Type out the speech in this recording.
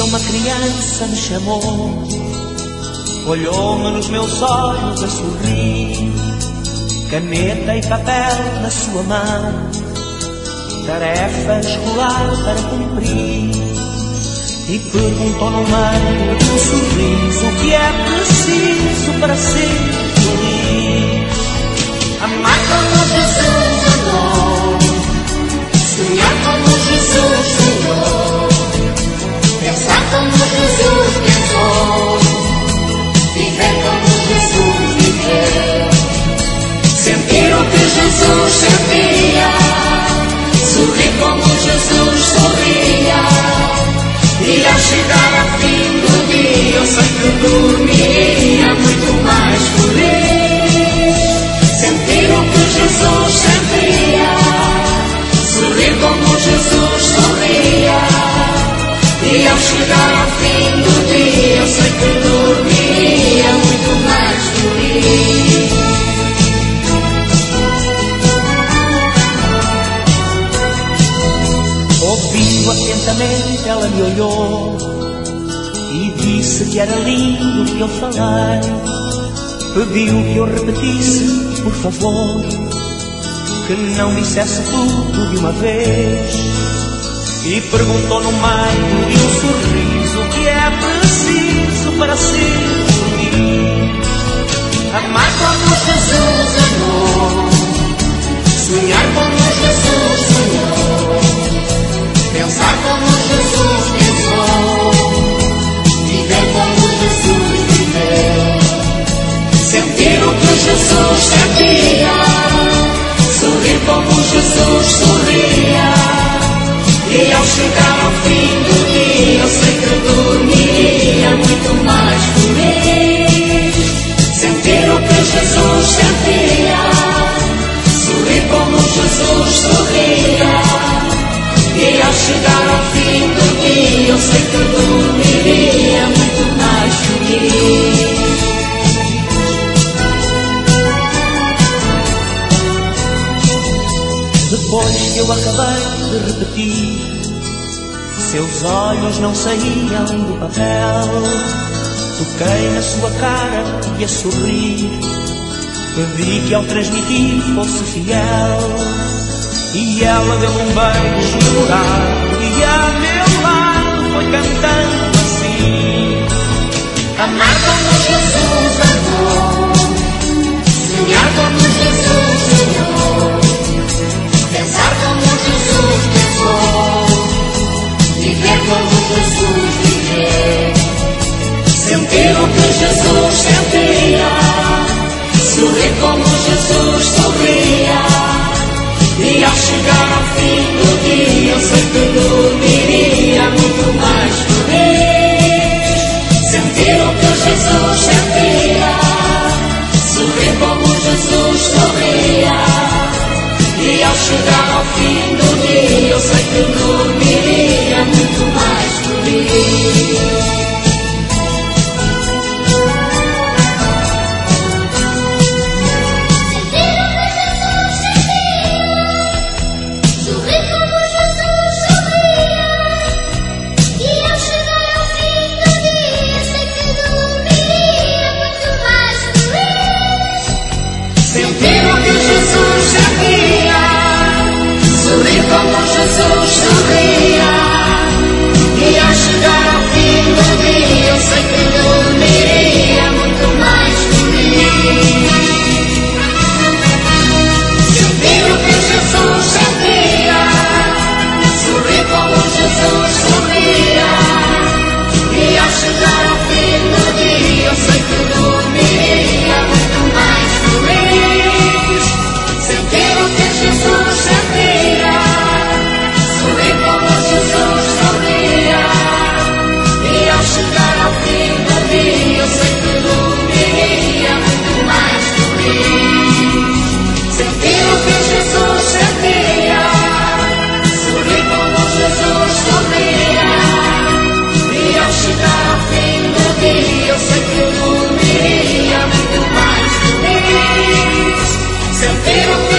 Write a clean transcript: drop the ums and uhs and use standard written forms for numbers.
dia uma criança me chamou, olhou-me nos meus olhos a sorrir, caneta e papel na sua mão, tarefa escolar para cumprir, e perguntou no meio de um sorriso o que é preciso para ser feliz. Amar como Jesus amou, sonhar como Jesus sonhou, pensar como Jesus pensou, viver como Jesus viveu, sentir o que Jesus sentia, sorrir como Jesus sorria, e ao chegar ao fim do dia eu sei que dormiria muito mais feliz. Sentir o que Jesus sentia, sorrir como Jesus sorria, e ao chegar ao fim do dia eu sei que dormiria muito mais feliz. Ouvindo atentamente ela me olhou e disse que era lindo o que eu falei. Pediu que eu repetisse, por favor, que não dissesse tudo de uma vez, e perguntou no meio de um sorriso o que é preciso para ser feliz. Amar como Jesus amou, sonhar como Jesus sonhou, pensar como Jesus pensou, viver como Jesus viveu, sentir o que Jesus sentia, sorrir como Jesus sorria, e ao chegar ao fim do dia eu sei que dormiria muito mais feliz. Sentir o que Jesus sentia, sorrir como Jesus sorria, e ao chegar ao fim do dia eu sei que dormiria muito mais feliz. Depois que eu acabei de repetir, seus olhos não saíam do papel. Toquei na sua cara e a sorrir, pedi que ao transmitir fosse fiel, e ela deu um beijo demorado e a meu lado foi cantando assim: amar como Jesus amou, sonhar como Jesus sonhou, pensar como Jesus pensou, viver como Jesus viveu, sentir o que Jesus sentia, sorrir como Jesus sorria, e ao chegar ao fim do dia eu sei que dormiria muito mais feliz. Sentir o que Jesus sentia, sorrir como Jesus sorria, e ao chegar ao fim do dia eu sei que dormiria muito mais feliz. Como Jesus sorria, e ao chegar ao fim do dia eu sei que dormiria muito mais feliz. Sentir o que Jesus sentia, sorrir como Jesus sorria, e ao chegar ao fim do dia eu sei que dormiria muito mais feliz. Sentir o que Jesus sentia, sorrir como Jesus sorria, e ao chegar ao fim do dia eu sei que dormiria muito mais feliz. Sentir o que Jesus sentia, sorrir como Jesus sorria, e ao chegar ao fim do dia eu sei que dormiria muito mais feliz. Sentir o